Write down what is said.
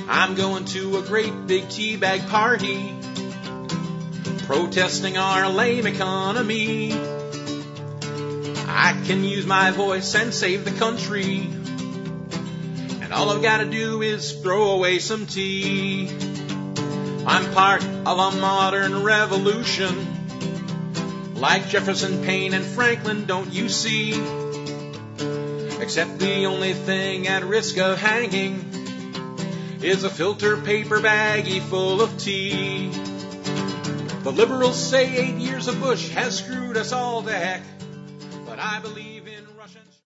I'm going to a great big teabag party, protesting our lame economy. I can use my voice and save the country, and all I've got to do is throw away some tea. I'm part of a modern revolution, like Jefferson, Payne, and Franklin, don't you see? Except the only thing at risk of hanging is a filter paper baggie full of tea. The liberals say 8 years of Bush has screwed us all to heck, but I believe